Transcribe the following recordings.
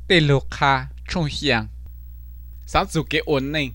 tê lô kha trong hiang sáng dù cái ổn này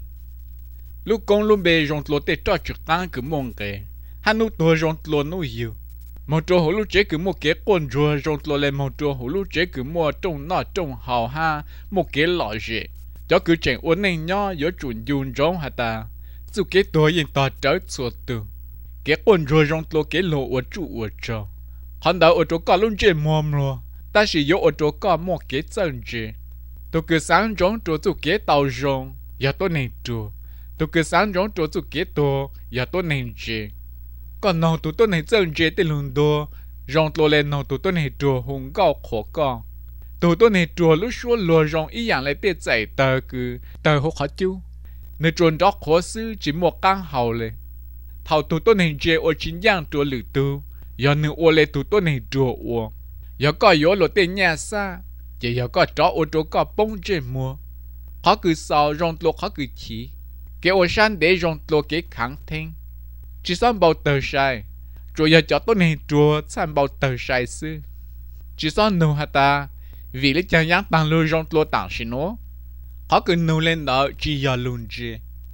lúc con lúc bề rong lô tê cho trực tăng cứ mong cái hắn lúc tua rong lô nó nhiều một chỗ hồ lúc chế cứ một cái con rùa rong lô lên một chỗ hồ lúc chế cứ mua trong nọ trong hào ha một cái lọ rễ cho cứ chuyện ổn này nhá có chuẩn dùng rong hả ta dù cái tua yên ta trở xuống từ cái con rùa rong lô cái lô ở trụ ở chỗ hắn đã ở chỗ cả lúc chế mồm rồi ta chỉ có ở chỗ cả một cái chân chế tôi cứ sáng rong chỗ chỗ cái tàu rong giờ tôi này chỗ tôi cứ sáng rong chỗ chỗ cái tàu giờ tôi này chế còn nào tụi tôi này chân chế tới luôn đó rong tôi lên nào tụi tôi này chỗ hùng cao khó cao tụi tôi này chỗ lúc số lúa rong ý dạng lại để chạy tờ cứ tờ hốt khó chú nơi chỗ đó khó xử chỉ một căn hậuเลยthầu tụi tôi này chế ở chính dạng chỗ lử tu giờ nữa ở lại tụi tôi này chỗ ở giờ có yếu lột tiền nhà xa chỉ giờ có chó ở chỗ có bông chế mua khó cứ sao rong tôi khó cứ chỉ cái ở san để rong tôi cái kháng thiên chỉ son bao tờ sai rồi giờ cho tôi này chùa san bao tờ sai sư chỉ son nô hạt ta vì lấy chẳng nhang tăng lưu rong tôi tặng xin nó họ cứ nô lên đó chỉ giờ luôn chứ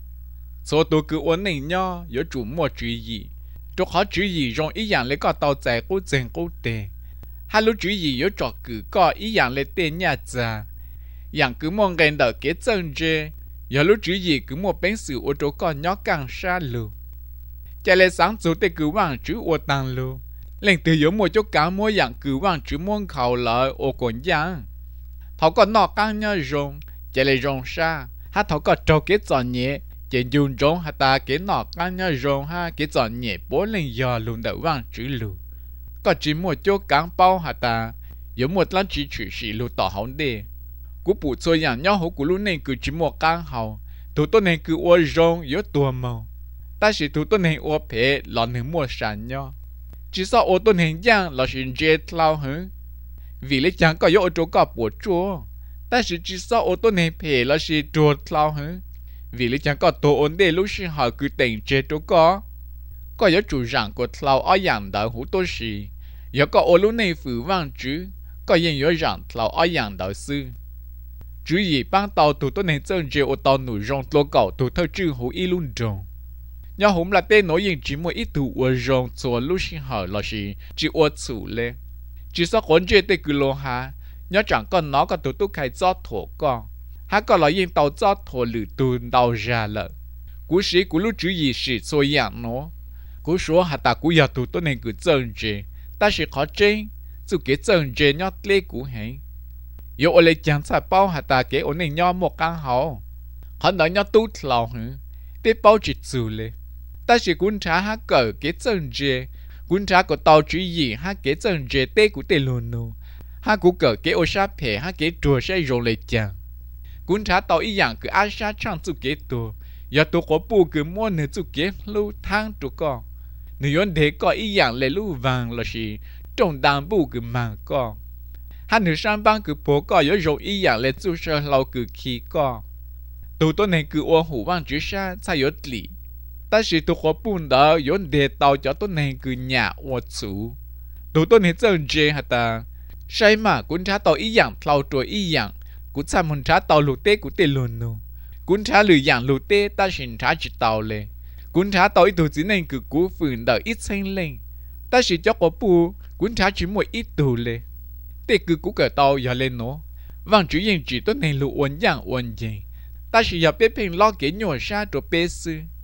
số tôi cứ ổn định nhau giờ chủ mua chữ gì cho họ chữ gì rong ý dạng lấy có tàu chạy cố dừng cố tề hai lúc chữ gì giờ trọ cứ có ý dạng lấy tiền nhà già dạng cứ mong gần đợi cái chân chứ giờ lúc chữ gì cứ mua bánh sữa ở chỗ con nhỏ càng xa luôn chả lẽ sáng chủ tịch cứ vang chữ ô tăng luôn lên từ giống một chỗ cả mỗi dạng cứ vang chữ môn khẩu lợi ô còn giang thhọ còn nọ càng nhớ rong chả lẽ rong xa ha thhọ còn trâu cái giòn nhẹ chỉ dùng rong ha ta cái nọ càng nhớ rong ha cái giòn nhẹ bố lên giờ luôn đợi vang chữ luôn có chỉ một chỗ càng bao ha ta giống một lần chỉ chữ sĩ luôn tỏ hỏng đề cú phụ cho dạng nhau hổ của lúc này cứ chỉ một càng hậu tụi tôi này cứ ô rong yếu tua màu ta chỉ tụi tôi này ô phê là những mua sản nhau chỉ sao ô tôi này dạng là sự dễ thao hứng vì lấy chẳng có yếu ô chỗ có bộ chúa ta chỉ sao ô tôi này phê là sự chúa thao hứng vì lấy chẳng có tổ ổn đề lúc sinh họ cứ tỉnh chế chỗ có yếu chủ rằng của thao ở dạng đạo hữu tôi xì yếu có ô lúc này phủ vang chứ có yên yếu rằng thao ở dạng đạo sư chú ý ban tàu tụi tôi này chân chế ô tàu nụ rong lô cậu tụi thơ chư hữu y luôn rong nhớ hôm là tên nói yên chỉ một ít tụ ở rong cho lúc sinh hở là gì chỉ ở chủ lên chỉ sao con chơi tê cứ lo ha nhớ chẳng còn nó có tụi tôi khai cho thổ con ha có là yên tàu cho thổ lử tụ tàu ra lợ cú sĩ cú lúc chú ý sĩ cho dạng nó cú số hạt ta cú giờ tụi tôi này cứ chân chế ta sẽ khó chơi dù cái chân chế nhớ lê cú hay yếu ở đây chẳng phải bao hạt ta cái ổn định nhau một căn hậu họ nói nhau tốt lòng hử tiếp bao chỉ chủ lệ ta chỉ quan sát hát cờ cái chân dê quan sát của tàu chỉ gì hát cái chân dê tê của tê luôn nô hát của cờ cái ô sa phê hát cái chùa sẽ rồi lại chẳng quan sát tàu ý dạng cứ ai sa chăng chụp cái tổ giờ tổ có bù cứ mua nửa chụp cái lưu thang tụ con nửa yon để có ý dạng lấy lưu vàng là gì trong đàn bù cứ mang con hắn nửa sang bang cứ bố có yếu rồi ý dạng lấy chụp sơ lâu cứ khí con tụi tôi này cứ ô hủ vang chữ sa sai yếu lì ta chỉ tụi họ buôn đó yếu để tàu cho tôi này cứ nhà ô chủ tụi tôi này chân dê hả ta sai mà cũng trả tàu ý dạng tàu trôi ý dạng cũng sao muốn trả tàu lụt tê của tê luôn nô cũng trả lười dạng lụt tê ta xin trả chỉ tàu lên cũng trả tàu ít tụi chỉ này cứ cú phường đợi ít xanh lên ta chỉ cho họ bu cũng trả chỉ một ít tụi lên tê cứ cú cởi tàu giờ lên nó vang chữ yên chỉ tôi này lụt uốn dạng uốn gì ta chỉ giờ biết phim lo cái nhỏ sa rồi bê sư